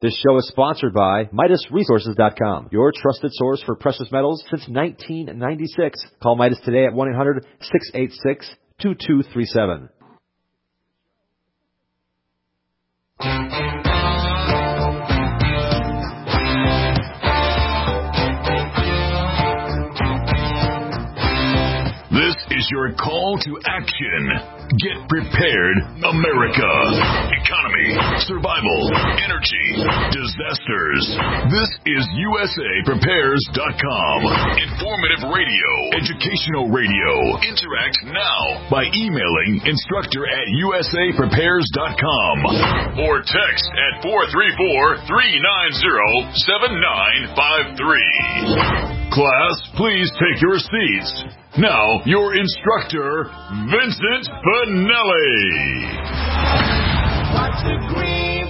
This show is sponsored by MidasResources.com, your trusted source for precious metals since 1996. Call Midas today at 1-800-686-2237. This is your call to action. Get prepared, America. Economy, survival, energy, disasters. This is USAPrepares.com. Informative radio, educational radio. Interact now by emailing instructor@USAPrepares.com or text at 434-390-7953. Class, please take your seats. Now, your instructor, Vincent Finelli. Watch the green.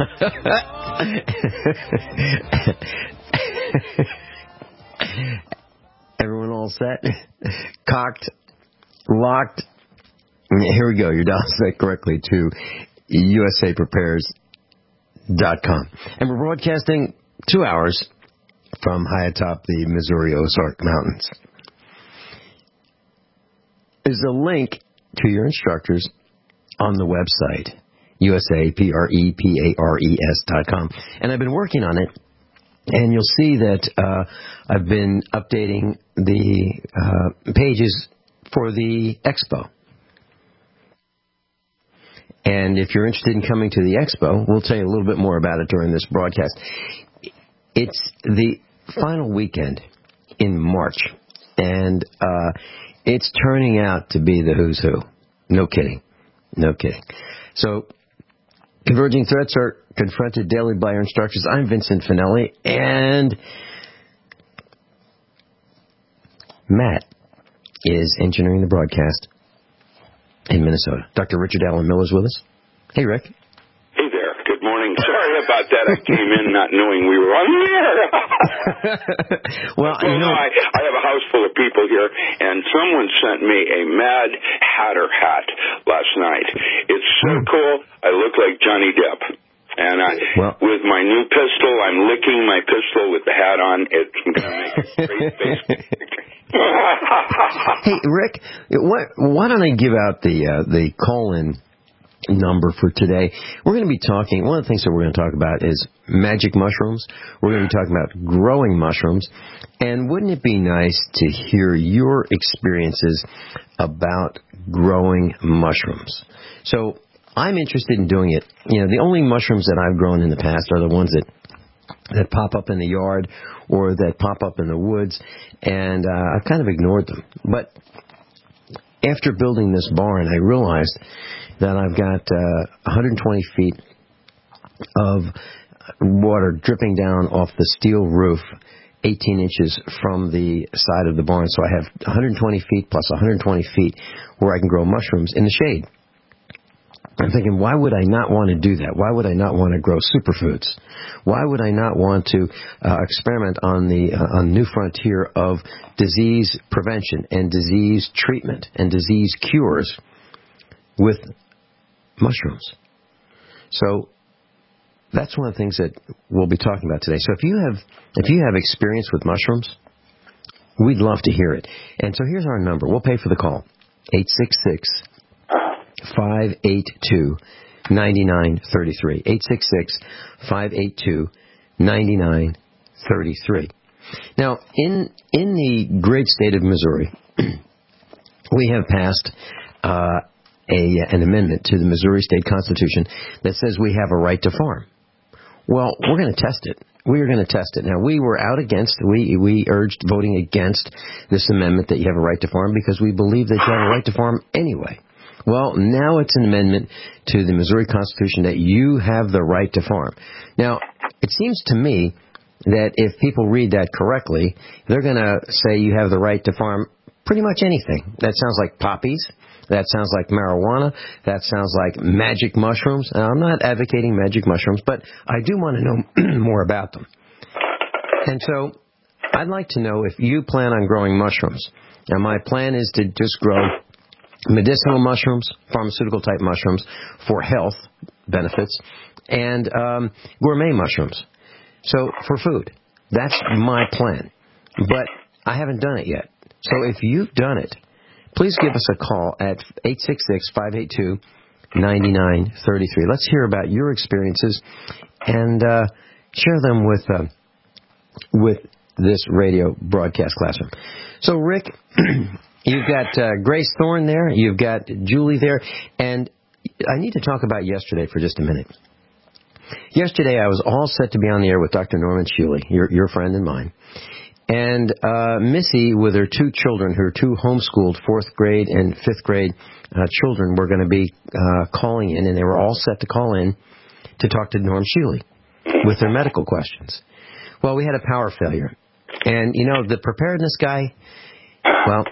Everyone all set? Cocked? Locked? Here we go. You're dialed set correctly to USAPrepares.com. And we're broadcasting 2 hours from high atop the Missouri Ozark Mountains. There's a link to your instructors on the website, USAPREPARES.com. And I've been working on it, and you'll see that I've been updating the pages for the expo. And if you're interested in coming to the expo, we'll tell you a little bit more about it during this broadcast. It's the final weekend in March, and it's turning out to be the who's who. No kidding. No kidding. So, converging threats are confronted daily by our instructors. I'm Vincent Finelli, and Matt is engineering the broadcast in Minnesota. Dr. Richard Allen Miller's with us. Hey, Rick. Hey there. Good morning. Sorry about that. I came in not knowing we were on the air. Well, I have a house full of people here, and someone sent me a Mad Hatter hat last night. It's so cool. I look like Johnny Depp. And with my new pistol, I'm licking my pistol with the hat on. It's going to make a great face picture. Hey, Rick, why don't I give out the call-in number for today? We're going to be talking, one of the things that we're going to talk about is magic mushrooms. We're going to be talking about growing mushrooms. And wouldn't it be nice to hear your experiences about growing mushrooms? So I'm interested in doing it. You know, the only mushrooms that I've grown in the past are the ones that pop up in the yard or that pop up in the woods, and I've kind of ignored them. But after building this barn, I realized that I've got 120 feet of water dripping down off the steel roof 18 inches from the side of the barn. So I have 120 feet plus 120 feet where I can grow mushrooms in the shade. I'm thinking, why would I not want to do that? Why would I not want to grow superfoods? Why would I not want to experiment on the new frontier of disease prevention and disease treatment and disease cures with mushrooms? So that's one of the things that we'll be talking about today. So if you have experience with mushrooms, we'd love to hear it. And so here's our number. We'll pay for the call. 866-582-9933. 866-582-9933. Now, in the great state of Missouri, we have passed an amendment to the Missouri State Constitution that says we have a right to farm. Well, we're going to test it. We are going to test it. Now, we were out against, we urged voting against this amendment that you have a right to farm because we believe that you have a right to farm anyway. Well, now it's an amendment to the Missouri Constitution that you have the right to farm. Now, it seems to me that if people read that correctly, they're going to say you have the right to farm pretty much anything. That sounds like poppies. That sounds like marijuana. That sounds like magic mushrooms. Now, I'm not advocating magic mushrooms, but I do want to know more about them. And so I'd like to know if you plan on growing mushrooms. Now, my plan is to just grow medicinal mushrooms, pharmaceutical-type mushrooms for health benefits, and gourmet mushrooms. So for food, that's my plan. But I haven't done it yet. So if you've done it, please give us a call at 866-582-9933. Let's hear about your experiences and share them with this radio broadcast classroom. So, Rick, you've got Grace Thorne there, you've got Julie there, and I need to talk about yesterday for just a minute. Yesterday, I was all set to be on the air with Dr. Norman Schuele, your friend and mine. And Missy, with her two children, her two homeschooled 4th grade and 5th grade children, were going to be calling in, and they were all set to call in to talk to Norm Schuele with their medical questions. Well, we had a power failure. And, you know, the preparedness guy, well,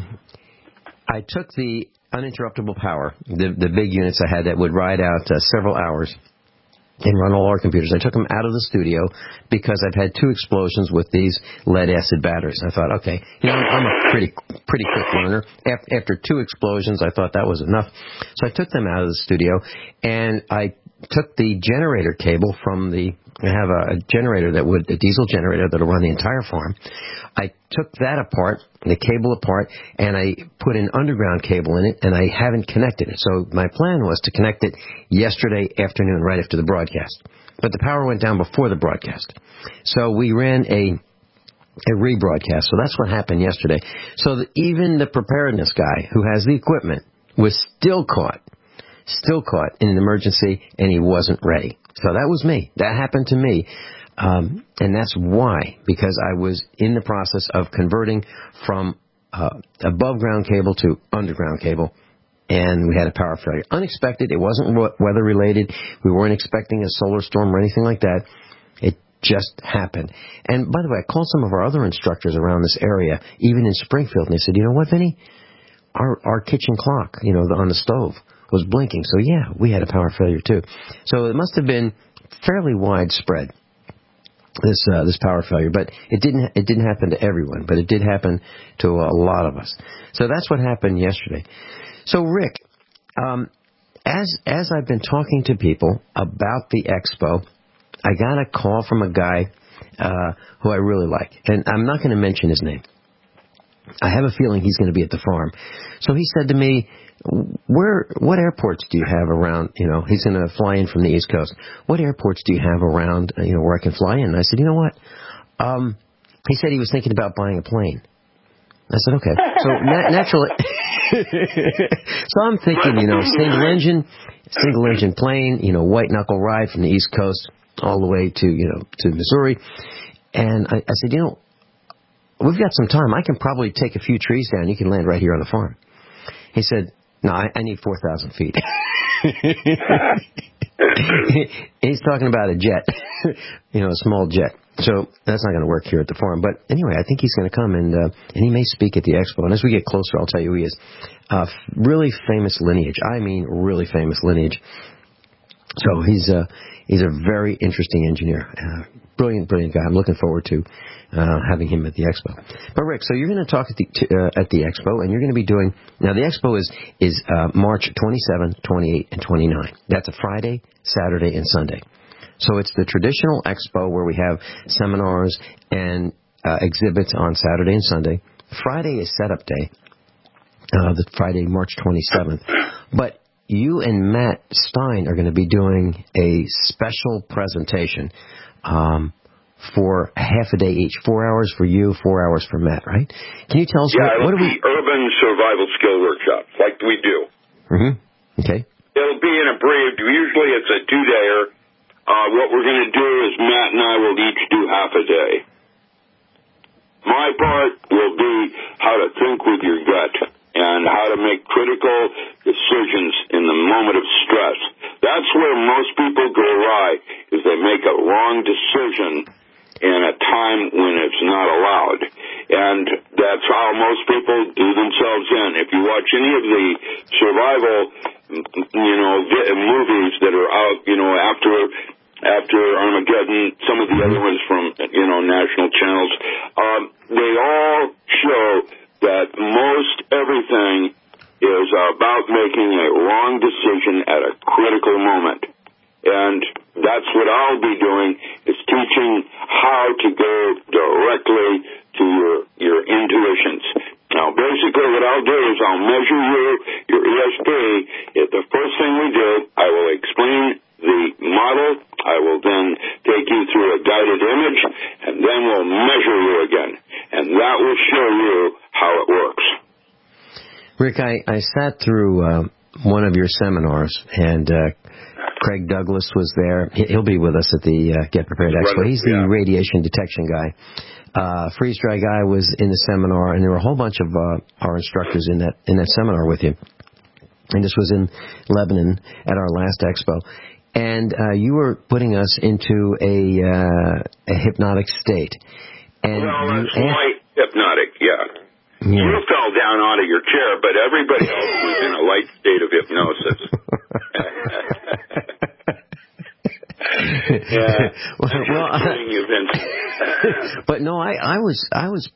I took the uninterruptible power, the big units I had that would ride out several hours and run all our computers. I took them out of the studio because I've had 2 explosions with these lead-acid batteries. I thought, okay, you know, I'm a pretty quick learner. After 2 explosions, I thought that was enough. So I took them out of the studio, and I took the generator cable from I have a generator a diesel generator that will run the entire farm. I took that apart, the cable apart, and I put an underground cable in it, and I haven't connected it. So my plan was to connect it yesterday afternoon, right after the broadcast. But the power went down before the broadcast. So we ran a rebroadcast. So that's what happened yesterday. So even the preparedness guy who has the equipment was still caught in an emergency, and he wasn't ready. So that was me. That happened to me. And that's why, because I was in the process of converting from above ground cable to underground cable, and we had a power failure. Unexpected. It wasn't weather related. We weren't expecting a solar storm or anything like that. It just happened. And by the way, I called some of our other instructors around this area, even in Springfield, and they said, you know what, Vinny? Our kitchen clock, you know, on the stove was blinking. So yeah, we had a power failure too. So it must have been fairly widespread, this power failure, but it didn't happen to everyone, but it did happen to a lot of us. So that's what happened yesterday. So Rick, as I've been talking to people about the expo, I got a call from a guy who I really like, and I'm not going to mention his name. I have a feeling he's going to be at the farm. So he said to me, what airports do you have around, you know, he's going to fly in from the East Coast. What airports do you have around, you know, where I can fly in? And I said, you know what? He said he was thinking about buying a plane. I said, okay. So naturally, so I'm thinking, you know, single engine plane, you know, white knuckle ride from the East Coast all the way to, you know, to Missouri. And I said, you know, we've got some time. I can probably take a few trees down. You can land right here on the farm. He said, no, I need 4,000 feet. He's talking about a jet, you know, a small jet. So that's not going to work here at the farm. But anyway, I think he's going to come, and he may speak at the expo. And as we get closer, I'll tell you who he is. Really famous lineage. I mean, really famous lineage. So he's a very interesting engineer. Brilliant guy. I'm looking forward to having him at the expo. But Rick, so you're going to talk at the expo, and you're going to be doing, now the expo is March 27, 28, and 29. That's a Friday, Saturday, and Sunday. So it's the traditional expo where we have seminars and exhibits on Saturday and Sunday. Friday is setup day, the Friday, March 27th. But you and Matt Stein are going to be doing a special presentation for half a day each. 4 hours for you, 4 hours for Matt, right? Can you tell us what are we... Urban survival skill workshops, like we do. Mm-hmm. Okay. It'll be in a brief. Usually it's a 2-dayer. What we're going to do is Matt and I will each do half a day. My part will be how to think with your gut and how to make critical decisions in the moment of stress. That's where most people go awry, is they make a wrong decision in a time when it's not allowed. And that's how most people do themselves in. If you watch any of the survival, you know, movies that are out, you know, after Armageddon, some of the other ones from, you know, national channels, they all show that most everything is about making a wrong decision at a critical moment. And It's teaching how to go directly to your intuitions. Now, basically what I'll do is I'll measure your ESP. The first thing we do, I will explain the model. I will then take you through a guided image, and then we'll measure you again. And that will show you how it works. Rick, I sat through one of your seminars, and Craig Douglas was there. He'll be with us at the Get Prepared Expo. He's the radiation detection guy. Freeze Dry Guy was in the seminar, and there were a whole bunch of our instructors in that seminar with you. And this was in Lebanon at our last expo. And you were putting us into a hypnotic state. And that's light hypnotic, yeah. You fell down out of your chair, but everybody else was in a light state of hypnosis. But no, I was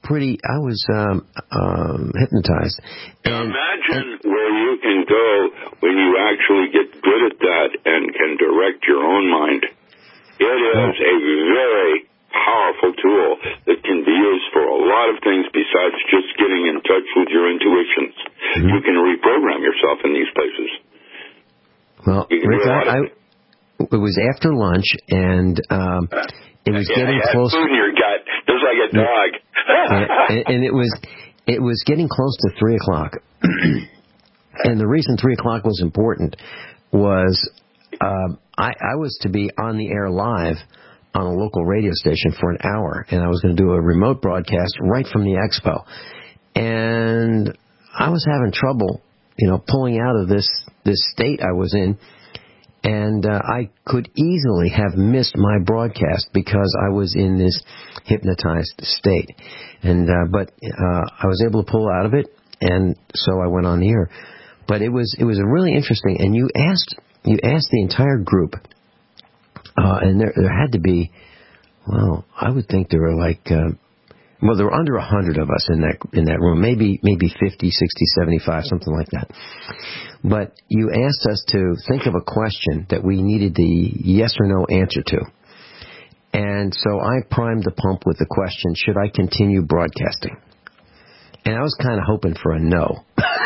hypnotized. Now imagine where you can go when you actually get good at that and can direct your own mind. It is a very powerful tool that can be used for a lot of things besides just getting in touch with your intuitions. Mm-hmm. You can reprogram yourself in these places. Well, Rick, it was after lunch, and it was getting close. Food in your gut, just like a dog. and it was getting close to 3:00, and the reason 3:00 was important was I was to be on the air live on a local radio station for an hour, and I was going to do a remote broadcast right from the expo, and I was having trouble, pulling out of this state I was in. And I could easily have missed my broadcast because I was in this hypnotized state. And but I was able to pull out of it, and so I went on the air. But it was really interesting. And you asked the entire group, and there had to be, well, I would think there were like, there were under 100 of us in that room, maybe 50, 60, 75, something like that. But you asked us to think of a question that we needed the yes or no answer to. And so I primed the pump with the question, should I continue broadcasting? And I was kind of hoping for a no.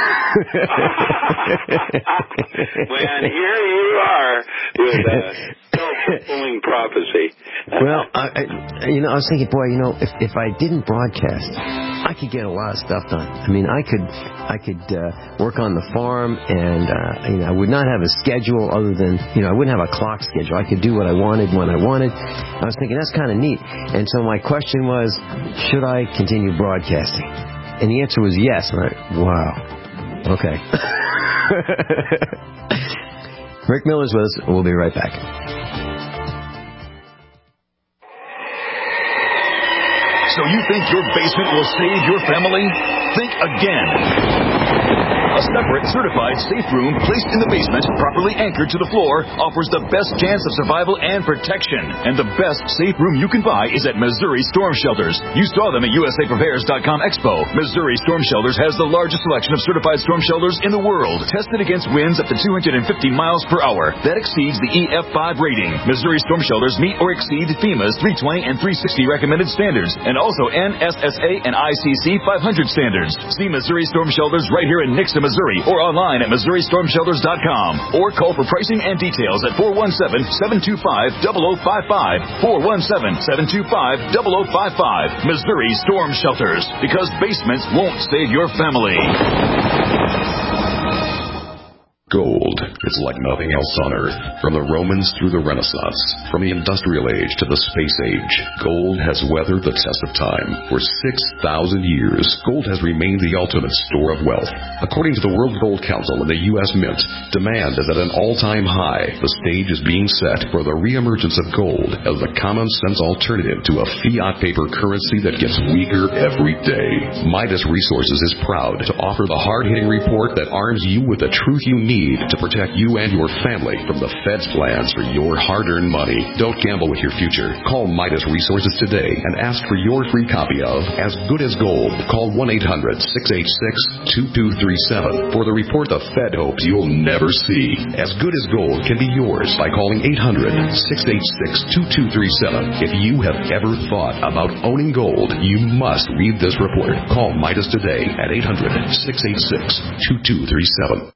When here you are with a self-fulfilling prophecy. Well, I was thinking, boy, if I didn't broadcast, I could get a lot of stuff done. I mean, I could work on the farm, and I would not have a schedule other than, I wouldn't have a clock schedule. I could do what I wanted when I wanted. I was thinking that's kind of neat. And so my question was, should I continue broadcasting? And the answer was yes. And wow. Okay. Rick Miller's with us. We'll be right back. So you think your basement will save your family? Think again. A separate, certified safe room placed in the basement, properly anchored to the floor, offers the best chance of survival and protection. And the best safe room you can buy is at Missouri Storm Shelters. You saw them at USAPrepares.com Expo. Missouri Storm Shelters has the largest selection of certified storm shelters in the world, tested against winds up to 250 miles per hour. That exceeds the EF5 rating. Missouri Storm Shelters meet or exceed FEMA's 320 and 360 recommended standards, and also NSSA and ICC 500 standards. See Missouri Storm Shelters right here in Nixon, Missouri, or online at MissouriStormShelters.com, or call for pricing and details at 417-725-0055, 417-725-0055. Missouri Storm Shelters, because basements won't save your family. Gold is like nothing else on Earth. From the Romans through the Renaissance, from the Industrial Age to the Space Age, gold has weathered the test of time. For 6,000 years, gold has remained the ultimate store of wealth. According to the World Gold Council and the U.S. Mint, demand is at an all-time high. The stage is being set for the reemergence of gold as the common-sense alternative to a fiat paper currency that gets weaker every day. Midas Resources is proud to offer the hard-hitting report that arms you with the truth you need need to protect you and your family from the Fed's plans for your hard-earned money. Don't gamble with your future. Call Midas Resources today and ask for your free copy of As Good as Gold. Call 1-800-686-2237 for the report the Fed hopes you'll never see. As Good as Gold can be yours by calling 800-686-2237. If you have ever thought about owning gold, you must read this report. Call Midas today at 800-686-2237.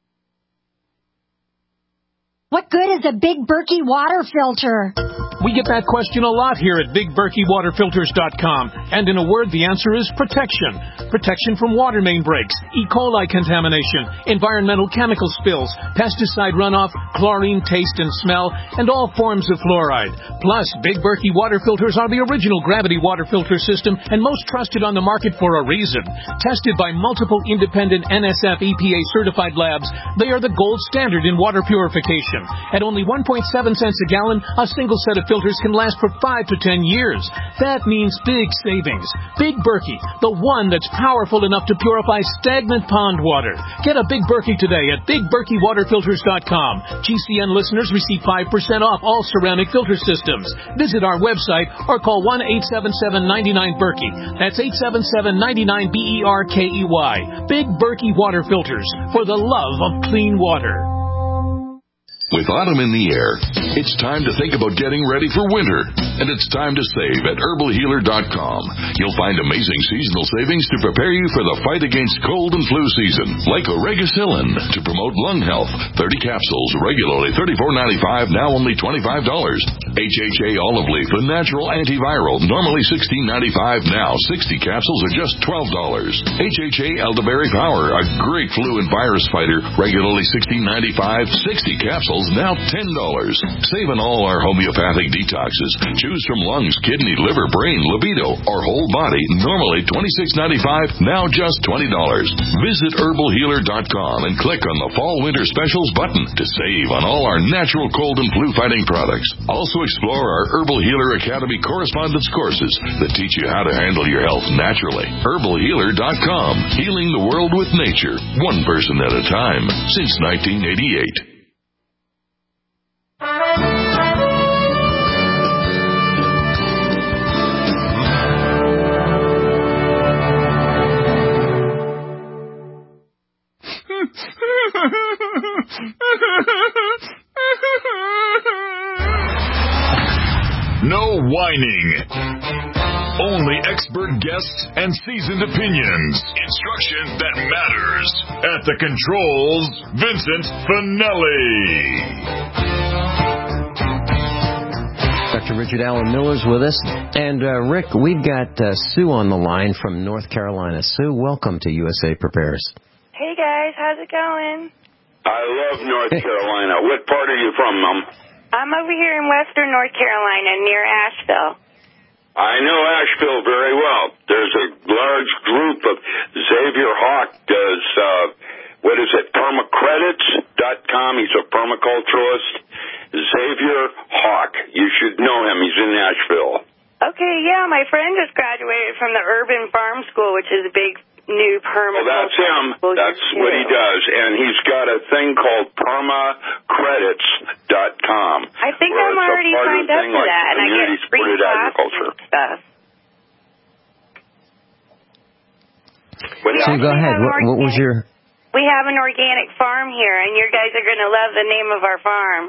What good is a Big Berkey water filter? We get that question a lot here at BigBerkeyWaterFilters.com. And in a word, the answer is protection. Protection from water main breaks, E. coli contamination, environmental chemical spills, pesticide runoff, chlorine taste and smell, and all forms of fluoride. Plus, Big Berkey water filters are the original gravity water filter system and most trusted on the market for a reason. Tested by multiple independent NSF EPA certified labs, they are the gold standard in water purification. At only 1.7 cents a gallon, a single set of filters can last for 5 to 10 years. That means big savings. Big Berkey, the one that's powerful enough to purify stagnant pond water. Get a Big Berkey today at BigBerkeyWaterFilters.com. GCN listeners receive 5% off all ceramic filter systems. Visit our website or call 1-877-99-BERKEY. That's 877-99-BERKEY. Big Berkey Water Filters, for the love of clean water. With autumn in the air, it's time to think about getting ready for winter. And it's time to save at HerbalHealer.com. You'll find amazing seasonal savings to prepare you for the fight against cold and flu season. Like Oregacillin to promote lung health. 30 capsules, regularly $34.95, now only $25. HHA Olive Leaf, a natural antiviral, normally $16.95, now 60 capsules are just $12. HHA Elderberry Power, a great flu and virus fighter, regularly $16.95, 60 capsules now $10. Save on all our homeopathic detoxes. Choose from lungs, kidney, liver, brain, libido, or whole body. Normally $26.95, now just $20. Visit HerbalHealer.com and click on the Fall Winter Specials button to save on all our natural cold and flu fighting products. Also explore our Herbal Healer Academy correspondence courses that teach you how to handle your health naturally. HerbalHealer.com. Healing the world with nature, one person at a time, since 1988. No whining. Only expert guests and seasoned opinions. Instruction that matters. At the controls, Vincent Finelli. Dr. Richard Allen Miller's with us. And, Rick, we've got Sue on the line from North Carolina. Sue, welcome to USA Prepares. Hey, guys. How's it going? I love North Carolina. What part are you from, Mom? I'm over here in western North Carolina near Asheville. I know Asheville very well. There's a large group of Xavier Hawk does, permacredits.com. He's a permaculturalist. Xavier Hawk. You should know him. He's in Asheville. Okay, yeah. My friend just graduated from the Urban Farm School, which is a big new permaculture. Well, that's him. That's what he does. And he's got a thing called permacredits.com. I think I'm already signed up for that, and I get free classes and stuff. So go ahead. What was your... We have an organic farm here, and you guys are going to love the name of our farm.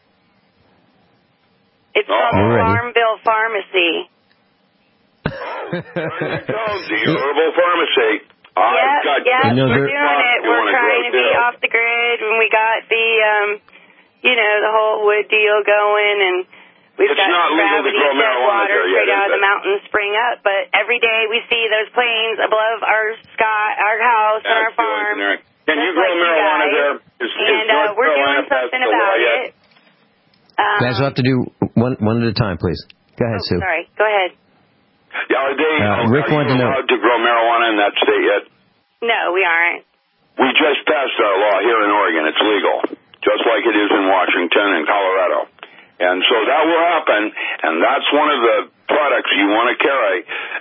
It's called Farmville Pharmacy. There you go, the Herbal Pharmacy. We're doing it. We're trying to be off the grid, and we got the, the whole wood deal going, and we've got gravity fed water straight out of the mountains spring up. But every day we see those planes above our sky, our house, and our farm. Can you grow marijuana there? And we're doing something about it. Guys, we'll have to do one at a time, please. Go ahead, Sue. Sorry. Go ahead. Yeah, Rick wanted to know. Allowed to grow marijuana in that state yet? No, we aren't. We just passed our law here in Oregon. It's legal, just like it is in Washington and Colorado. And so that will happen, and that's one of the products you want to carry.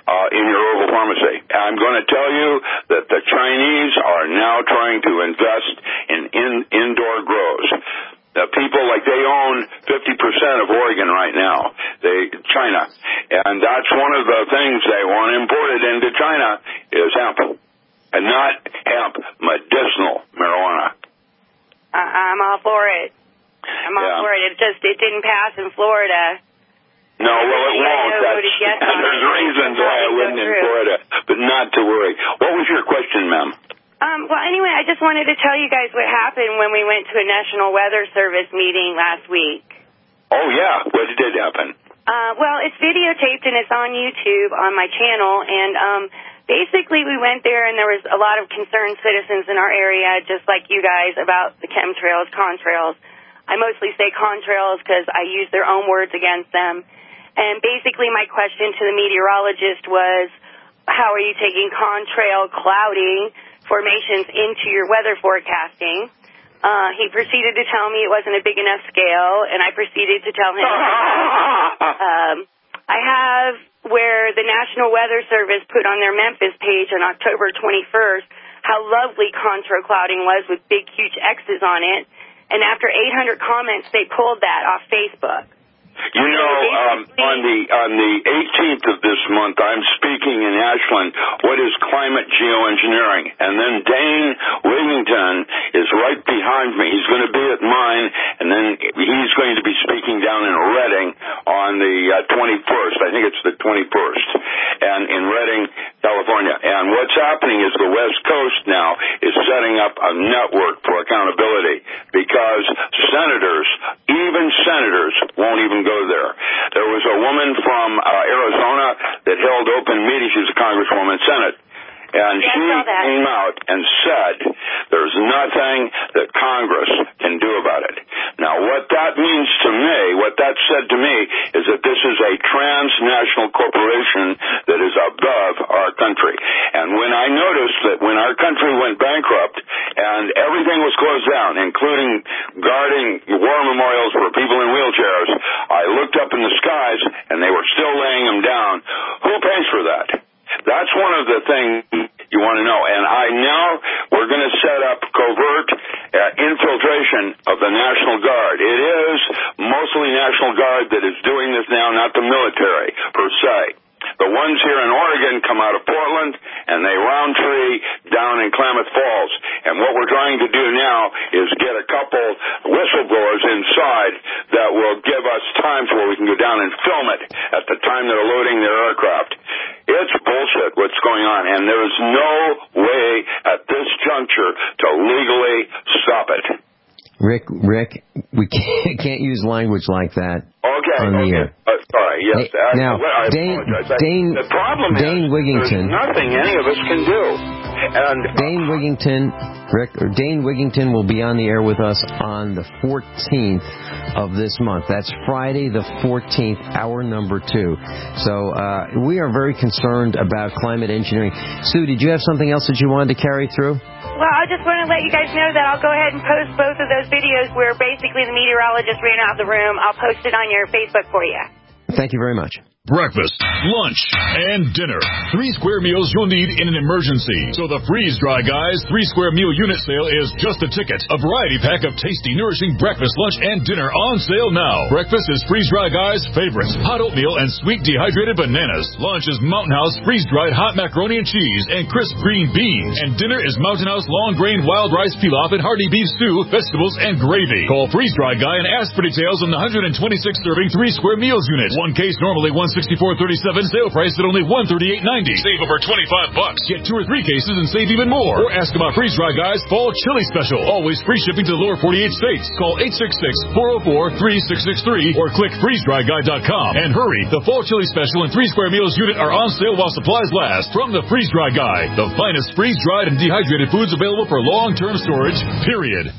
in your herbal pharmacy. I'm going to tell you that the Chinese are now trying to invest in indoor grows. People, like, they own 50% of Oregon right now, China. And that's one of the things they want imported into China is hemp. And not hemp, medicinal marijuana. I'm all for it. All for it. It didn't pass in Florida. No, well, it won't. There's reasons why it wouldn't in Florida, but not to worry. What was your question, ma'am? Well, anyway, I just wanted to tell you guys what happened when we went to a National Weather Service meeting last week. Oh, yeah. What did happen? Well, it's videotaped and it's on YouTube on my channel, and basically we went there and there was a lot of concerned citizens in our area, just like you guys, about the chemtrails, contrails. I mostly say contrails because I use their own words against them. And basically my question to the meteorologist was, how are you taking contrail clouding formations into your weather forecasting? He proceeded to tell me it wasn't a big enough scale, and I proceeded to tell him I have where the National Weather Service put on their Memphis page on October 21st how lovely contrail clouding was with big, huge X's on it, and after 800 comments, they pulled that off Facebook. You know, on the 18th of this month, I'm speaking in Ashland. What is climate geoengineering? And then Dane Wigington is right behind me. He's going to be at mine, and then he's going to be speaking down in Redding on the 21st. I think it's the 21st, and in Redding, California. And what's happening is the West Coast now is setting up a network for accountability because even senators, won't even go there. There was a woman from Arizona that held open meetings. She was a congresswoman in Senate. And she came out and said there's nothing that Congress can do about it. Now, what that means to me, what that said to me, is that this is a transnational corporation that is above our country. And when I noticed that when our country went bankrupt and everything was closed down, including guarding war memorials for people in wheelchairs, I looked up in the skies and they were still laying them down. Who pays for that? That's one of the things you want to know. And we're going to set up covert infiltration of the National Guard. It is mostly National Guard that is doing this now, not the military per se. The ones here in Oregon come out of Portland, and they round tree down in Klamath Falls. And what we're trying to do now is get a couple whistleblowers inside that will give us times where we can go down and film it at the time they're loading their aircraft. It's bullshit what's going on, and there is no way at this juncture to legally stop it. Rick, we can't use language like that on the air. Sorry, yes. Hey, now, the problem is Wigington, there's nothing any of us can do. And Dane Wigington will be on the air with us on the 14th of this month. That's Friday the 14th, hour number 2. So we are very concerned about climate engineering. Sue, did you have something else that you wanted to carry through? Well, I just want to let you guys know that I'll go ahead and post both of those videos where basically the meteorologist ran out of the room. I'll post it on your Facebook for you. Thank you very much. Breakfast, lunch, and dinner. 3 square meals you'll need in an emergency. So the Freeze Dry Guys 3 square meal unit sale is just a ticket. A variety pack of tasty, nourishing breakfast, lunch, and dinner on sale now. Breakfast is Freeze Dry Guys' favorite. Hot oatmeal and sweet dehydrated bananas. Lunch is Mountain House freeze-dried hot macaroni and cheese and crisp green beans. And dinner is Mountain House long-grain wild rice pilaf and hearty beef stew, vegetables, and gravy. Call Freeze Dry Guy and ask for details on the 126-serving 3 square meals unit. One case normally $164.37, sale price at only $138.90. Save over $25. Get 2 or 3 cases and save even more. Or ask about Freeze Dry Guys Fall Chili Special. Always free shipping to the lower 48 states. Call 866-404-3663 or click freezedryguy.com. And hurry, the Fall Chili Special and 3 square meals unit are on sale while supplies last. From the Freeze Dry Guy, the finest freeze-dried and dehydrated foods available for long-term storage, period.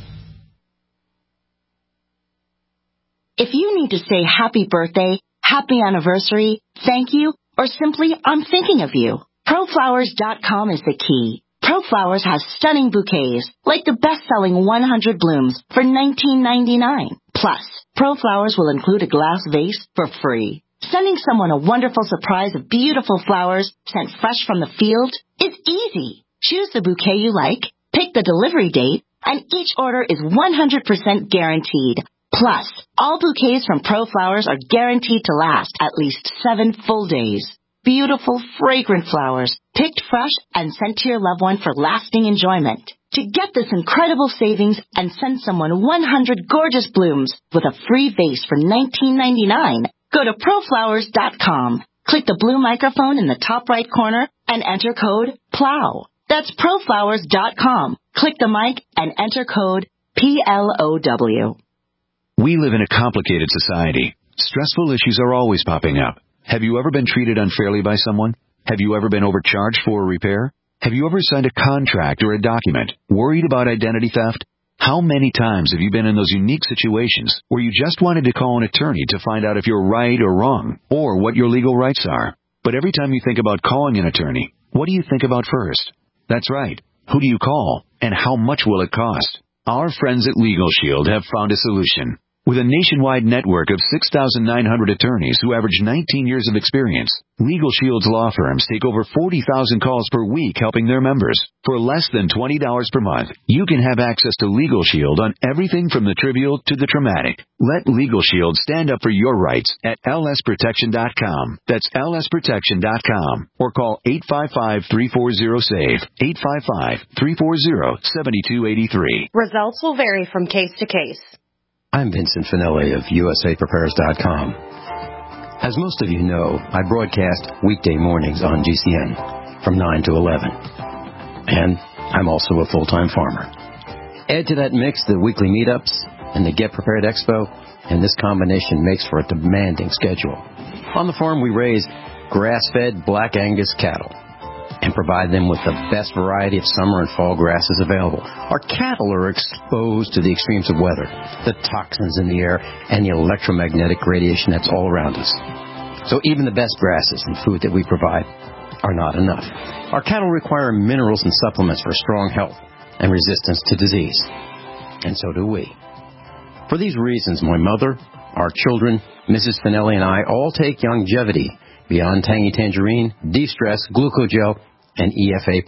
If you need to say happy birthday, happy anniversary, thank you, or simply I'm thinking of you, ProFlowers.com is the key. ProFlowers has stunning bouquets, like the best-selling 100 blooms for $19.99. Plus, ProFlowers will include a glass vase for free. Sending someone a wonderful surprise of beautiful flowers sent fresh from the field is easy. Choose the bouquet you like, pick the delivery date, and each order is 100% guaranteed. Plus, all bouquets from ProFlowers are guaranteed to last at least 7 full days. Beautiful, fragrant flowers, picked fresh and sent to your loved one for lasting enjoyment. To get this incredible savings and send someone 100 gorgeous blooms with a free vase for $19.99, go to proflowers.com. Click the blue microphone in the top right corner and enter code PLOW. That's proflowers.com. Click the mic and enter code PLOW. We live in a complicated society. Stressful issues are always popping up. Have you ever been treated unfairly by someone? Have you ever been overcharged for a repair? Have you ever signed a contract or a document? Worried about identity theft? How many times have you been in those unique situations where you just wanted to call an attorney to find out if you're right or wrong, or what your legal rights are? But every time you think about calling an attorney, what do you think about first? That's right. Who do you call? And how much will it cost? Our friends at Legal Shield have found a solution. With a nationwide network of 6,900 attorneys who average 19 years of experience, Legal Shield's law firms take over 40,000 calls per week helping their members. For less than $20 per month, you can have access to Legal Shield on everything from the trivial to the traumatic. Let Legal Shield stand up for your rights at lsprotection.com. That's lsprotection.com. Or call 855-340-SAVE, 855-340-7283. Results will vary from case to case. I'm Vincent Finelli of USAPrepares.com. As most of you know, I broadcast weekday mornings on GCN from 9 to 11. And I'm also a full-time farmer. Add to that mix the weekly meetups and the Get Prepared Expo, and this combination makes for a demanding schedule. On the farm, we raise grass-fed Black Angus cattle and provide them with the best variety of summer and fall grasses available. Our cattle are exposed to the extremes of weather, the toxins in the air, and the electromagnetic radiation that's all around us. So even the best grasses and food that we provide are not enough. Our cattle require minerals and supplements for strong health and resistance to disease. And so do we. For these reasons, my mother, our children, Mrs. Finelli, and I all take Longevity, Beyond Tangy Tangerine, De-Stress, Glucogel, and EFA+.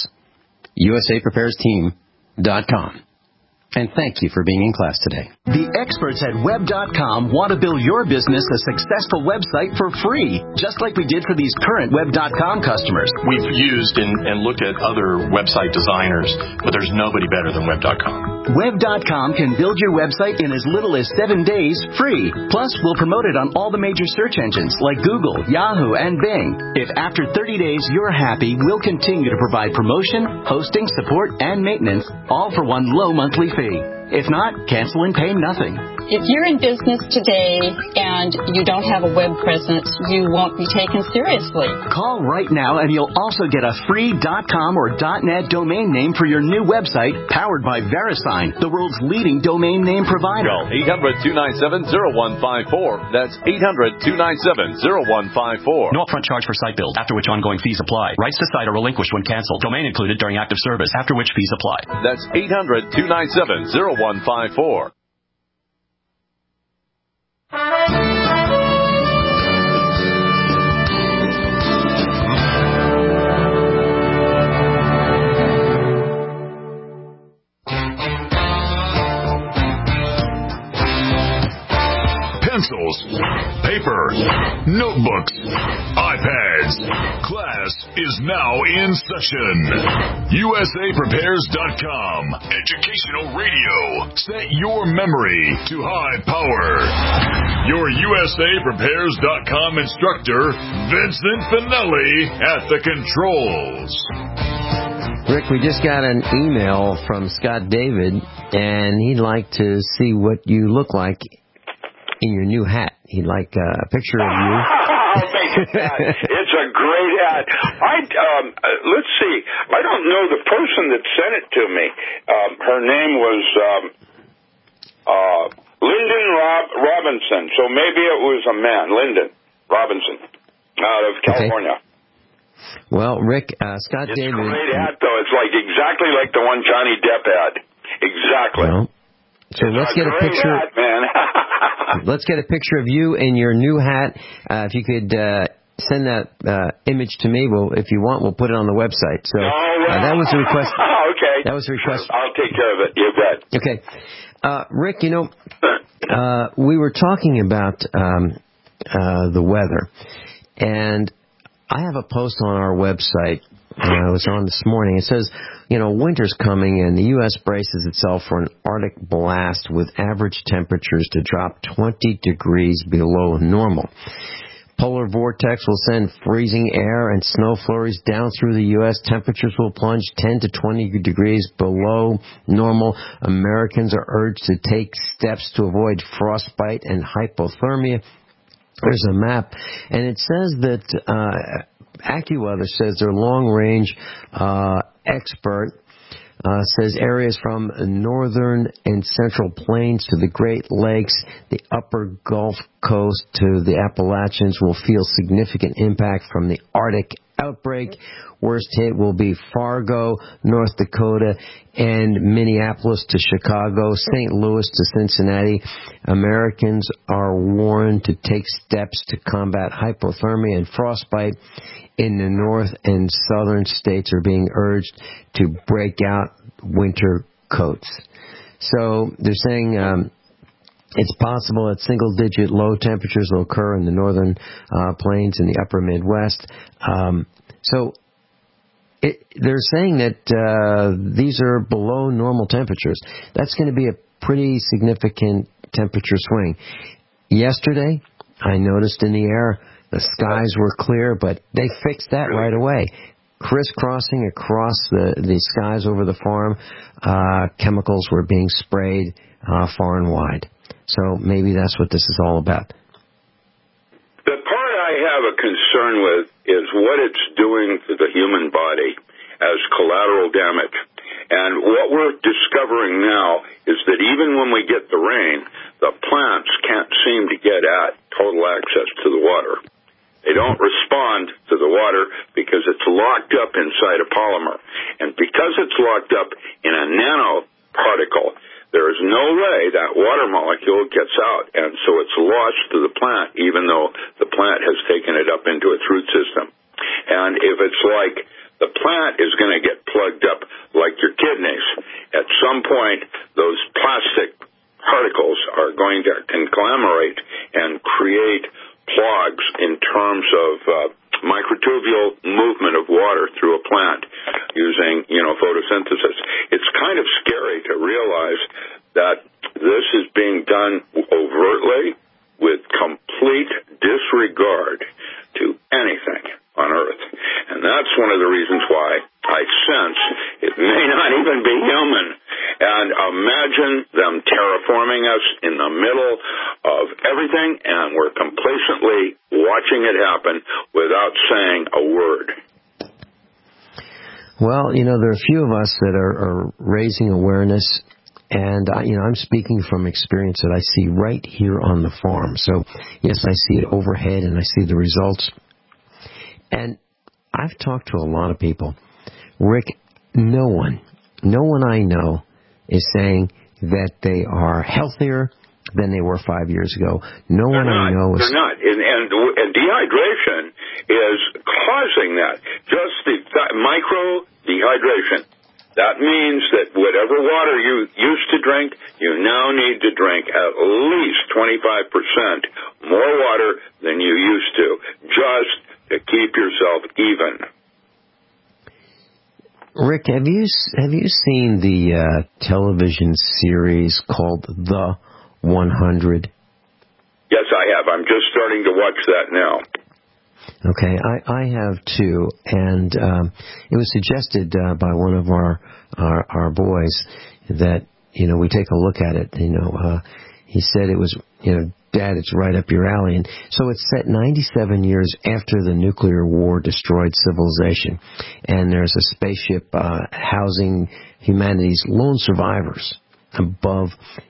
USAPreparesTeam.com. And thank you for being in class today. The experts at Web.com want to build your business a successful website for free, just like we did for these current Web.com customers. We've used and looked at other website designers, but there's nobody better than Web.com. Web.com can build your website in as little as 7 days free. Plus, we'll promote it on all the major search engines like Google, Yahoo, and Bing. If after 30 days you're happy, we'll continue to provide promotion, hosting, support, and maintenance, all for one low monthly fee. If not, cancel and pay nothing. If you're in business today and you don't have a web presence, you won't be taken seriously. Call right now and you'll also get a free .com or .net domain name for your new website powered by VeriSign, the world's leading domain name provider. Call 800-297-0154. That's 800-297-0154. No upfront charge for site build, after which ongoing fees apply. Rights to site are relinquished when canceled. Domain included during active service, after which fees apply. That's 800-297-0154. Pencils, paper, notebooks, iPads. Class is now in session. USAPrepares.com. Educational radio. Set your memory to high power. Your USAPrepares.com instructor, Vincent Finelli, at the controls. Rick, we just got an email from Scott David, and he'd like to see what you look like in your new hat. He'd like a picture of you. I'll make it that. It's a great hat. Let's see. I don't know the person that sent it to me. Her name was Lyndon Robinson. So maybe it was a man, Lyndon Robinson, out of California. Okay. Well, Rick, Scott David. It's a great hat, though. It's like exactly like the one Johnny Depp had. Exactly. Well, so let's get a picture. Hat, man. Let's get a picture of you in your new hat. If you could send that image to me, if you want, we'll put it on the website. So that was the request. Okay. That was the request. I'll take care of it. You bet. Okay. Rick, we were talking about the weather, and I have a post on our website. I was on this morning. It says, winter's coming, and the U.S. braces itself for an Arctic blast with average temperatures to drop 20 degrees below normal. Polar vortex will send freezing air and snow flurries down through the U.S. Temperatures will plunge 10 to 20 degrees below normal. Americans are urged to take steps to avoid frostbite and hypothermia. There's a map, and it says that AccuWeather says their long-range expert says areas from northern and central plains to the Great Lakes, the upper Gulf Coast to the Appalachians will feel significant impact from the Arctic outbreak. Worst hit will be Fargo, North Dakota, and Minneapolis to Chicago, St. Louis to Cincinnati. Americans are warned to take steps to combat hypothermia and frostbite. In the north and southern states are being urged to break out winter coats. So they're saying it's possible that single-digit low temperatures will occur in the northern plains and the upper Midwest. They're saying that these are below normal temperatures. That's going to be a pretty significant temperature swing. Yesterday, I noticed in the air the skies were clear, but they fixed that right away. Crisscrossing across the skies over the farm, chemicals were being sprayed far and wide. So maybe that's what this is all about. The part I have a concern with is what it's doing to the human body as collateral damage. And what we're discovering now is that even when we get the rain, the plants can't seem to get at total access to the water. They don't respond to the water because it's locked up inside a polymer. And because it's locked up in a nanoparticle, there is no way that water molecule gets out. And so it's lost to the plant, even though the plant has taken it up into its root system. And if it's like the plant is going to get plugged up like your kidneys, at some point those plastic particles are going to conglomerate and create clogs in terms of microtubule movement of water through a plant using, photosynthesis. It's kind of scary to realize that this is being done overtly with complete disregard to anything on Earth. And that's one of the reasons why I sense it may not even be human. And imagine them terraforming us in the middle of everything, and we're complacently watching it happen without saying a word. Well, there are a few of us that are raising awareness, and I'm speaking from experience that I see right here on the farm. So, yes, I see it overhead, and I see the results. And I've talked to a lot of people. Rick, no one I know is saying that they are healthier than they were 5 years ago. No one I know is... They're not. And dehydration is causing that. Just the micro dehydration. That means that whatever water you used to drink, you now need to drink at least 25% more water than you used to, just to keep yourself even. Rick, have you seen the television series called The 100? Yes, I have. I'm just starting to watch that now. Okay, I have too, and it was suggested by one of our boys that we take a look at it. He said it was Dad, it's right up your alley. And so it's set 97 years after the nuclear war destroyed civilization. And there's a spaceship housing humanity's lone survivors above,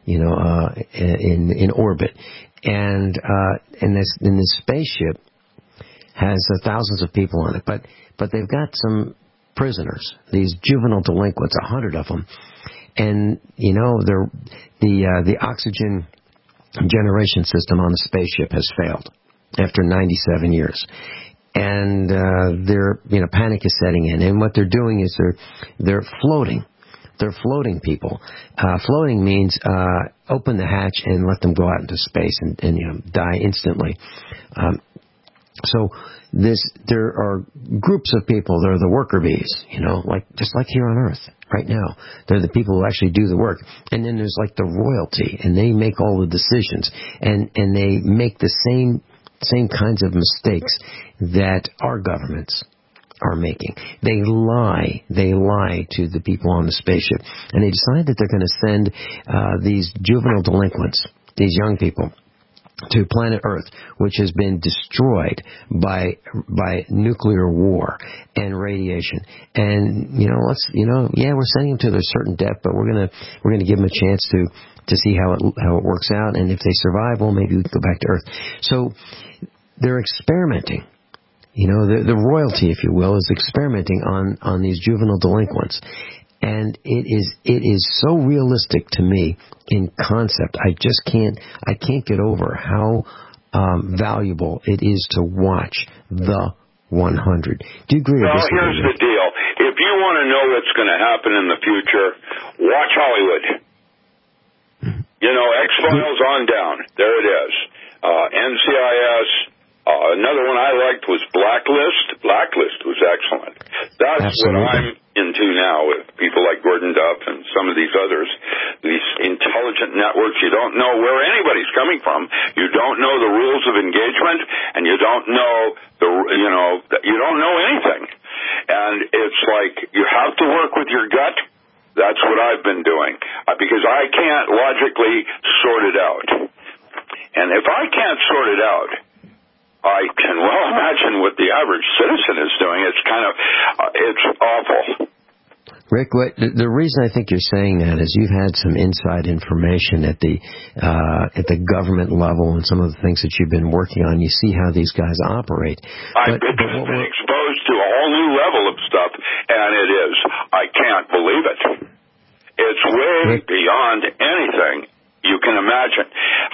in orbit. And this spaceship has thousands of people on it. But they've got some prisoners, these juvenile delinquents, 100 of them. And, the oxygen generation system on the spaceship has failed after 97 years. And panic is setting in. And what they're doing is they're floating. They're floating people. Floating means open the hatch and let them go out into space and die instantly. So there are groups of people. They're the worker bees, just like here on Earth right now. They're the people who actually do the work. And then there's like the royalty, and they make all the decisions, and they make the same kinds of mistakes that our governments are making. They lie to the people on the spaceship, and they decide that they're going to send these juvenile delinquents, these young people, to planet Earth, which has been destroyed by nuclear war and radiation. And we're sending them to their certain death, but we're gonna give them a chance to see how it works out. And if they survive, well, maybe we can go back to Earth. So they're experimenting. The royalty, if you will, is experimenting on these juvenile delinquents. And it is so realistic to me in concept. I can't get over how valuable it is to watch The 100. Do you agree with this? Well, here's the deal. If you want to know what's going to happen in the future, watch Hollywood. X-Files on down. There it is. NCIS. Another one I liked was Blacklist. Blacklist was excellent. That's Absolutely. What I'm into now with people like Gordon Duff and some of these others, these intelligent networks. You don't know where anybody's coming from. You don't know the rules of engagement, and you don't know you don't know anything. And it's like you have to work with your gut. That's what I've been doing because I can't logically sort it out. And if I can't sort it out, I can well imagine what the average citizen is doing. It's awful. Rick, the reason I think you're saying that is you've had some inside information at the government level and some of the things that you've been working on. You see how these guys operate. I've been exposed to a whole new level of stuff, and it is. I can't believe it. It's way beyond anything you can imagine.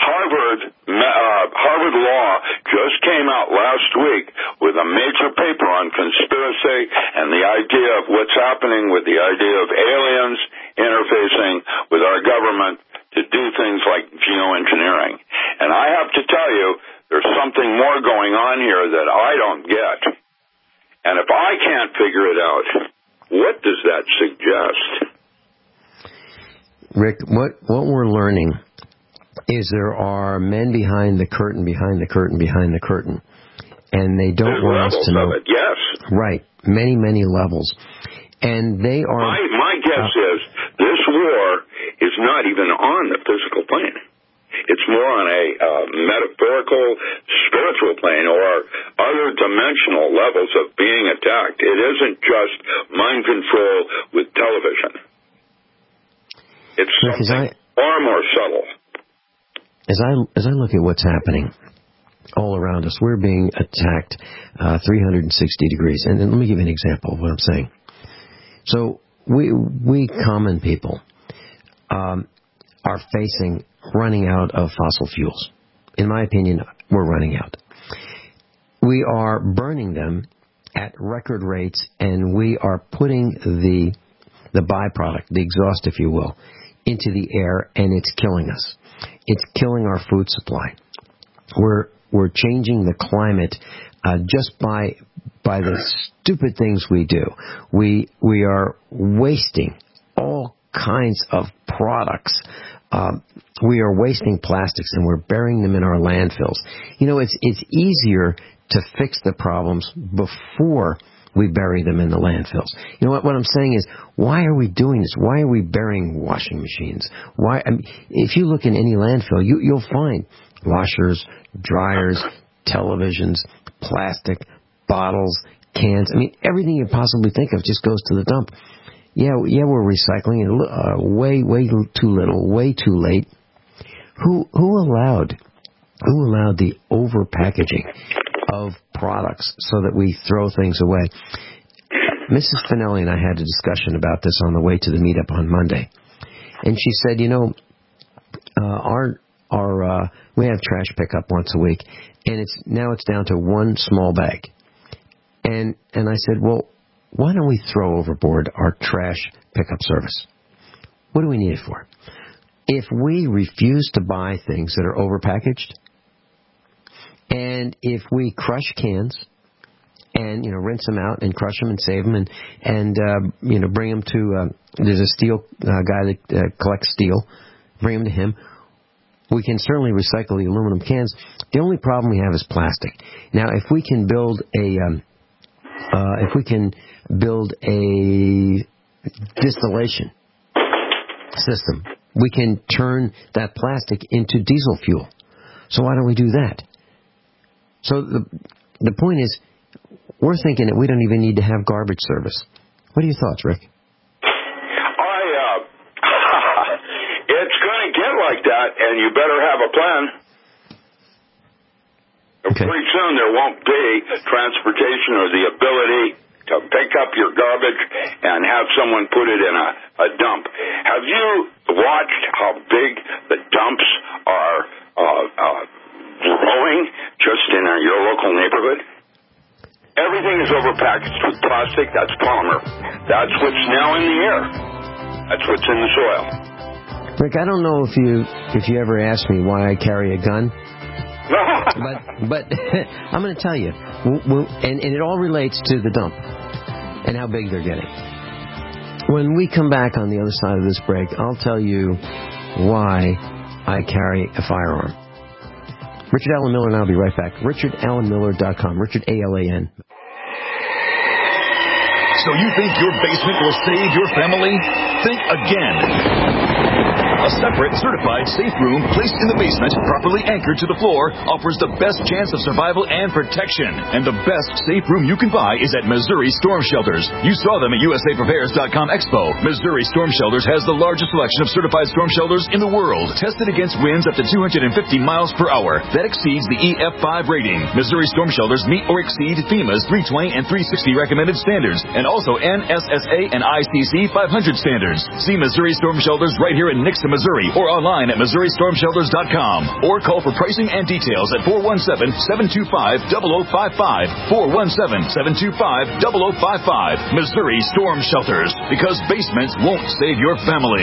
Harvard Law just came out last week with a major paper on conspiracy and the idea of what's happening with the idea of aliens interfacing with our government to do things like geoengineering. And I have to tell you, there's something more going on here that I don't get. And if I can't figure it out, what does that suggest? Rick, what we're learning is there are men behind the curtain, and they don't want us to know. Of it, yes. Right, many levels, and they are. My guess is this war is not even on the physical plane. It's more on a metaphorical, spiritual plane or other dimensional levels of being attacked. It isn't just mind control with television. It's something far more subtle. As I look at what's happening all around us, we're being attacked 360 degrees. And let me give you an example of what I'm saying. So we common people are facing running out of fossil fuels. In my opinion, we're running out. We are burning them at record rates, and we are putting the byproduct, the exhaust, if you will, into the air, and it's killing us. It's killing our food supply. We're changing the climate just by the stupid things we do. We are wasting all kinds of products. We are wasting plastics, and we're burying them in our landfills. It's easier to fix the problems before we bury them in the landfills. You know what I'm saying is, why are we doing this? Why are we burying washing machines? If you look in any landfill, you'll find washers, dryers, televisions, plastic, bottles, cans. Everything you possibly think of just goes to the dump. Yeah, we're recycling it way too little, way too late. Who allowed the over packaging of products so that we throw things away? Mrs. Finelli and I had a discussion about this on the way to the meetup on Monday, and she said, our we have trash pickup once a week, and it's down to one small bag. And I said, well, why don't we throw overboard our trash pickup service? What do we need it for? If we refuse to buy things that are overpackaged, and if we crush cans and rinse them out and crush them and save them and bring them to there's a steel guy that collects steel, bring them to him. We can certainly recycle the aluminum cans. The only problem we have is plastic. Now, if we can build a distillation system, we can turn that plastic into diesel fuel. So why don't we do that? So the point is, we're thinking that we don't even need to have garbage service. What are your thoughts, Rick? It's going to get like that, and you better have a plan. Okay. Pretty soon there won't be transportation or the ability to pick up your garbage and have someone put it in a dump. Have you watched how big the dumps are growing just in your local neighborhood? Everything is overpackaged with plastic. That's polymer. That's what's now in the air. That's what's in the soil. Rick, I don't know if you ever asked me why I carry a gun. but I'm going to tell you, and it all relates to the dump and how big they're getting. When we come back on the other side of this break, I'll tell you why I carry a firearm. Richard Allen Miller, and I'll be right back. RichardAllenMiller.com. Richard, A-L-A-N. So you think your basement will save your family? Think again. A separate, certified safe room placed in the basement, properly anchored to the floor, offers the best chance of survival and protection. And the best safe room you can buy is at Missouri Storm Shelters. You saw them at USAPrepares.com Expo. Missouri Storm Shelters has the largest selection of certified storm shelters in the world, tested against winds up to 250 miles per hour. That exceeds the EF5 rating. Missouri Storm Shelters meet or exceed FEMA's 320 and 360 recommended standards, and also NSSA and ICC 500 standards. See Missouri Storm Shelters right here in Nixon, Missouri, or online at MissouriStormShelters.com, or call for pricing and details at 417-725-0055, 417-725-0055. Missouri Storm Shelters, because basements won't save your family.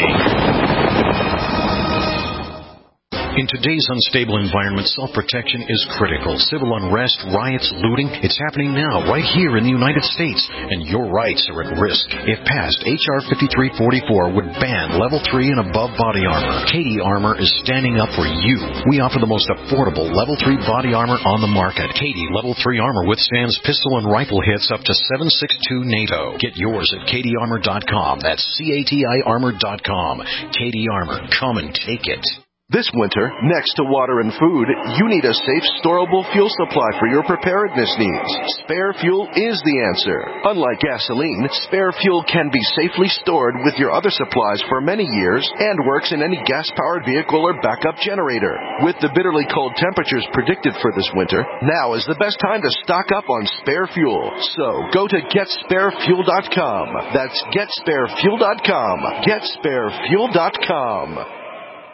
In today's unstable environment, self-protection is critical. Civil unrest, riots, looting, it's happening now, right here in the United States, and your rights are at risk. If passed, H.R. 5344 would ban Level 3 and above body armor. Katie Armor is standing up for you. We offer the most affordable Level 3 body armor on the market. Katie Level 3 armor withstands pistol and rifle hits up to 7.62 NATO. Get yours at KatieArmor.com. That's CATI Armor.com. Katie Armor. Come and take it. This winter, next to water and food, you need a safe, storable fuel supply for your preparedness needs. Spare fuel is the answer. Unlike gasoline, spare fuel can be safely stored with your other supplies for many years and works in any gas-powered vehicle or backup generator. With the bitterly cold temperatures predicted for this winter, now is the best time to stock up on spare fuel. So, go to GetSpareFuel.com. That's GetSpareFuel.com. GetSpareFuel.com.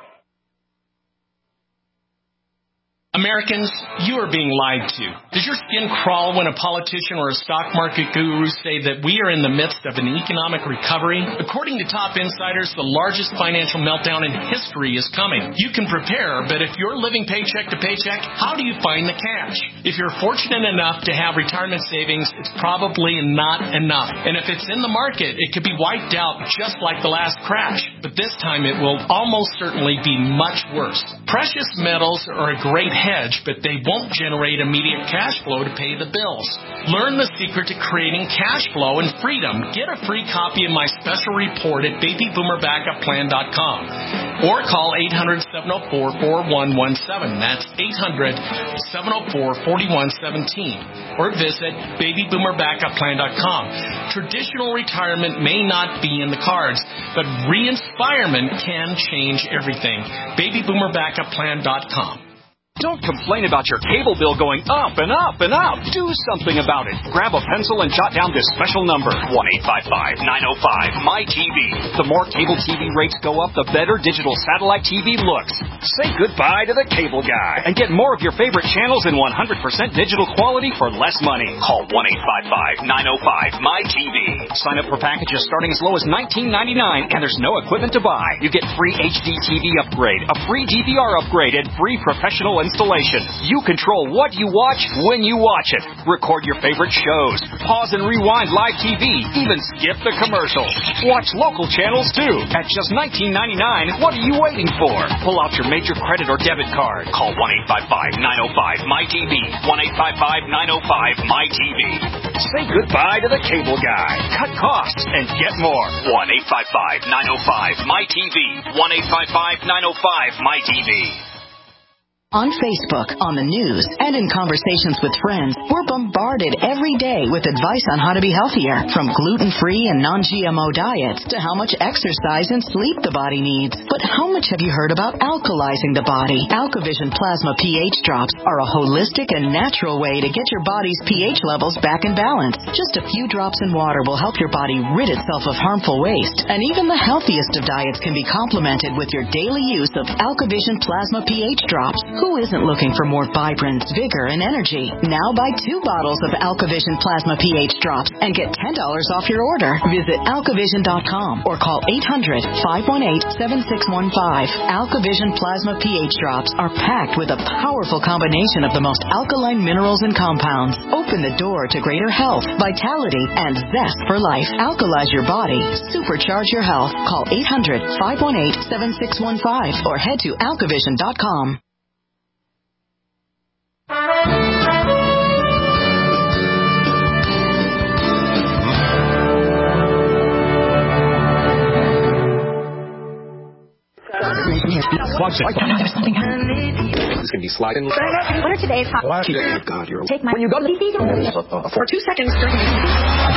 Americans, you are being lied to. Does your skin crawl when a politician or a stock market guru say that we are in the midst of an economic recovery? According to top insiders, the largest financial meltdown in history is coming. You can prepare, but if you're living paycheck to paycheck, how do you find the cash? If you're fortunate enough to have retirement savings, it's probably not enough. And if it's in the market, it could be wiped out just like the last crash. But this time it will almost certainly be much worse. Precious metals are a great hedge, but they won't generate immediate cash flow to pay the bills. Learn the secret to creating cash flow and freedom. Get a free copy of my special report at babyboomerbackupplan.com or call 800-704-4117. That's 800-704-4117. Or visit babyboomerbackupplan.com. Traditional retirement may not be in the cards, but re-inspirement can change everything. babyboomerbackupplan.com. Don't complain about your cable bill going up and up and up. Do something about it. Grab a pencil and jot down this special number, 1-855-905-MY-TV. The more cable TV rates go up, the better digital satellite TV looks. Say goodbye to the cable guy and get more of your favorite channels in 100% digital quality for less money. Call 1-855-905-MY-TV. Sign up for packages starting as low as $19.99, and there's no equipment to buy. You get free HD TV upgrade, a free DVR upgrade, and free professional installation. You control what you watch when you watch it. Record your favorite shows. Pause and rewind live TV. Even skip the commercials. Watch local channels too. At just $19.99, what are you waiting for? Pull out your major credit or debit card. Call 1-855-905-MY-TV. 1-855-905-MY-TV. Say goodbye to the cable guy. Cut costs and get more. 1-855-905-MY-TV. 1-855-905-MY-TV. On Facebook, on the news, and in conversations with friends, we're bombarded every day with advice on how to be healthier, from gluten-free and non-GMO diets to how much exercise and sleep the body needs. But how much have you heard about alkalizing the body? AlkaVision Plasma pH drops are a holistic and natural way to get your body's pH levels back in balance. Just a few drops in water will help your body rid itself of harmful waste. And even the healthiest of diets can be complemented with your daily use of AlkaVision Plasma pH drops. Who isn't looking for more vibrance, vigor, and energy? Now buy 2 bottles of AlkaVision Plasma pH drops and get $10 off your order. Visit alkavision.com or call 800-518-7615. AlkaVision Plasma pH drops are packed with a powerful combination of the most alkaline minerals and compounds. Open the door to greater health, vitality, and zest for life. Alkalize your body. Supercharge your health. Call 800-518-7615 or head to alkavision.com. Watch it. There's something happening. This is going to be sliding. What are today's hot? Oh, God, you're... Take my... When you go to the TV, for 2 seconds during the TV.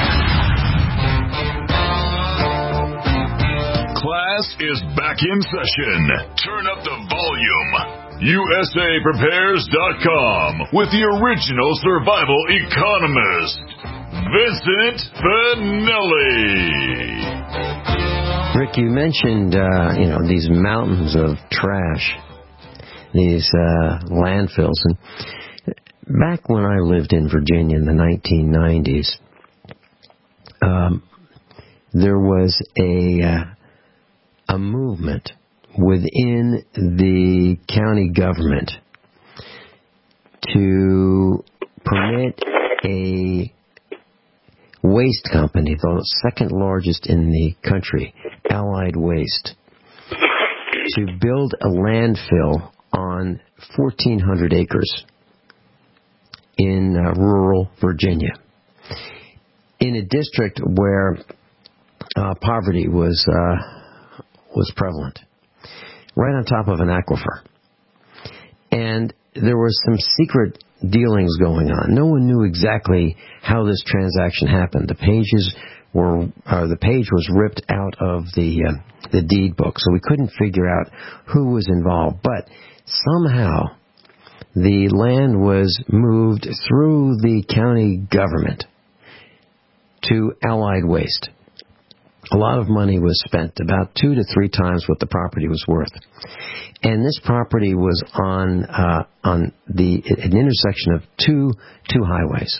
Class is back in session. Turn up the volume. USAPrepares.com with the original survival economist, Vincent Finelli. Rick, you mentioned, these mountains of trash, these landfills. And back when I lived in Virginia in the 1990s, there was a movement within the county government to permit a waste company, the second largest in the country, Allied Waste, to build a landfill on 1,400 acres in rural Virginia, in a district where poverty was prevalent, right on top of an aquifer. And there was some secret dealings going on. No one knew exactly how this transaction happened. The page was ripped out of the deed book, so we couldn't figure out who was involved. But somehow the land was moved through the county government to Allied Waste. A lot of money was spent, about 2 to 3 times what the property was worth. And this property was on an intersection of two highways.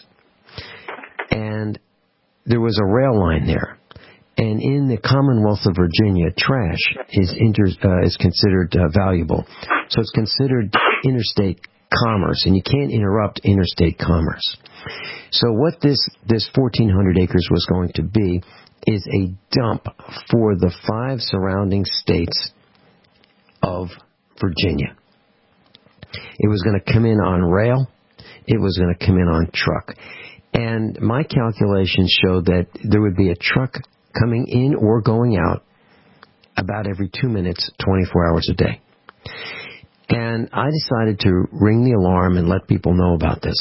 And there was a rail line there. And in the Commonwealth of Virginia, trash is considered valuable. So it's considered interstate commerce, and you can't interrupt interstate commerce. So what this 1,400 acres was going to be is a dump for the 5 surrounding states of Virginia. It was going to come in on rail. It was going to come in on truck. And my calculations showed that there would be a truck coming in or going out about every 2 minutes, 24 hours a day. And I decided to ring the alarm and let people know about this.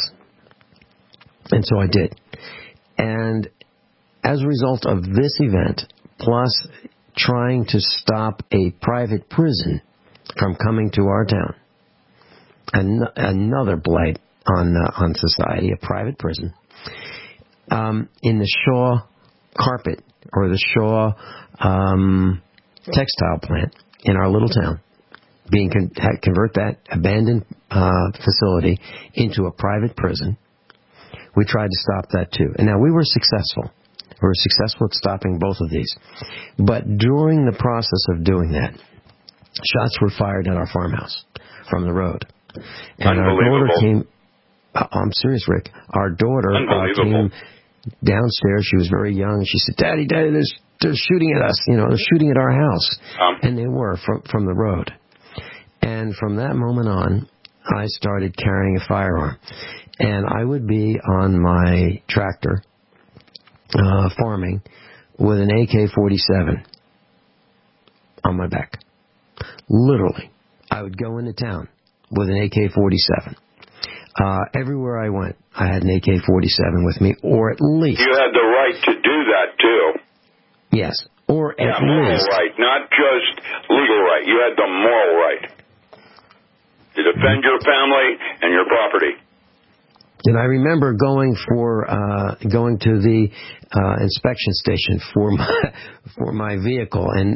And so I did. And as a result of this event, plus trying to stop a private prison from coming to our town, another blight on society, a private prison, in the Shaw carpet or the Shaw textile plant in our little town, convert that abandoned facility into a private prison. We tried to stop that too. And now we were successful. We were successful at stopping both of these. But during the process of doing that, shots were fired at our farmhouse from the road. And our daughter came... I'm serious, Rick. Our daughter came downstairs. She was very young. She said, Daddy, they're shooting at us. They're shooting at our house. And they were from the road. And from that moment on, I started carrying a firearm. And I would be on my tractor farming with an AK-47 on my back. Literally. I would go into town with an AK-47. Everywhere I went, I had an AK-47 with me, or at least... You had the right to do that, too. Yes, or at least... moral right, not just legal right. You had the moral right to defend your family and your property. And I remember going to the inspection station for my vehicle, and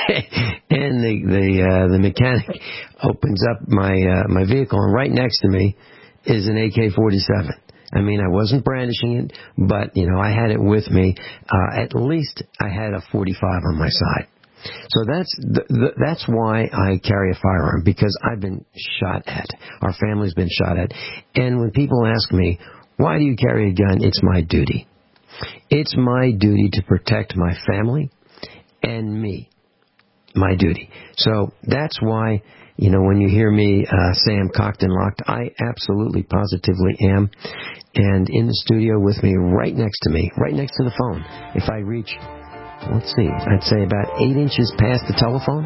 the mechanic opens up my vehicle, and right next to me is an AK-47. I mean, I wasn't brandishing it, but I had it with me. At least I had a 45 on my side. So that's why I carry a firearm, because I've been shot at. Our family's been shot at. And when people ask me, why do you carry a gun? It's my duty. It's my duty to protect my family and me. My duty. So that's why, when you hear me say I'm cocked and locked, I absolutely, positively am. And in the studio with me, right next to the phone, if I reach... let's see, I'd say about 8 inches past the telephone,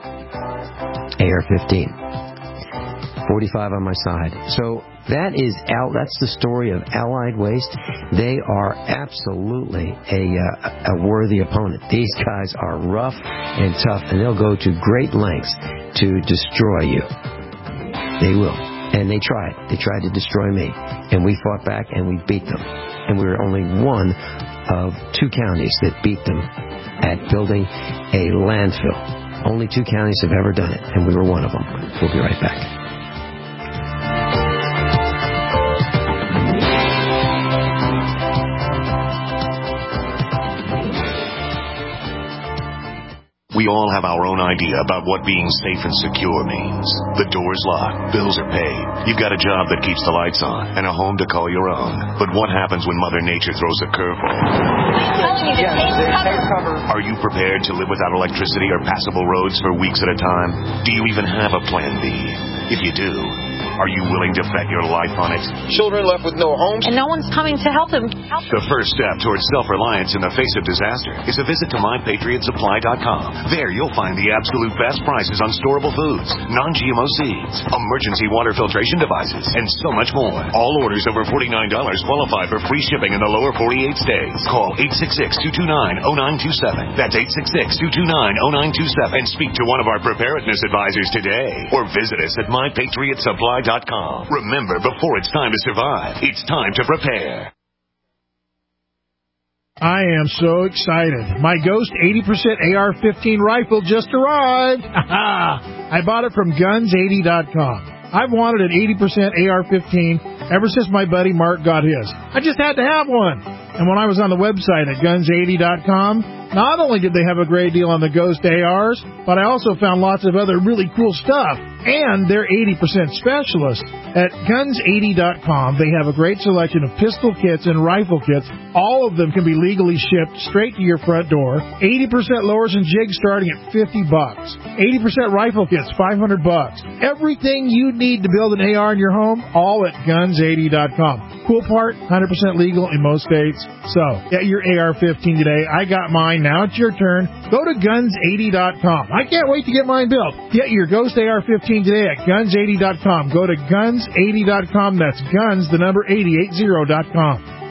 AR-15, 45 on my side. So that's the story of Allied Waste. They are absolutely a worthy opponent. These guys are rough and tough, and they'll go to great lengths to destroy you. They will. And they tried. They tried to destroy me. And we fought back, and we beat them. And we were only one of 2 counties that beat them at building a landfill. Only 2 counties have ever done it, and we were one of them. We'll be right back. We all have our own idea about what being safe and secure means. The door's locked, bills are paid, you've got a job that keeps the lights on, and a home to call your own. But what happens when Mother Nature throws a curveball? Are you prepared to live without electricity or passable roads for weeks at a time? Do you even have a plan B? If you do, are you willing to bet your life on it? Children left with no homes, and no one's coming to help them. The first step towards self-reliance in the face of disaster is a visit to MyPatriotSupply.com. There you'll find the absolute best prices on storable foods, non-GMO seeds, emergency water filtration devices, and so much more. All orders over $49 qualify for free shipping in the lower 48 states. Call 866-229-0927. That's 866-229-0927. And speak to one of our preparedness advisors today. Or visit us at MyPatriotSupply.com. Remember, before it's time to survive, it's time to prepare. I am so excited. My Ghost 80% AR-15 rifle just arrived. I bought it from Guns80.com. I've wanted an 80% AR-15 ever since my buddy Mark got his. I just had to have one. And when I was on the website at Guns80.com, not only did they have a great deal on the Ghost ARs, but I also found lots of other really cool stuff. And they're 80% specialists. At Guns80.com, they have a great selection of pistol kits and rifle kits. All of them can be legally shipped straight to your front door. 80% lowers and jigs starting at $50. 80% rifle kits, $500. Everything you need to build an AR in your home, all at Guns80.com. Cool part, 100% legal in most states. So, get your AR-15 today. I got mine. Now it's your turn. Go to Guns80.com. I can't wait to get mine built. Get your Ghost AR-15 today at Guns80.com. Go to Guns80.com. That's guns, the number 8080.com.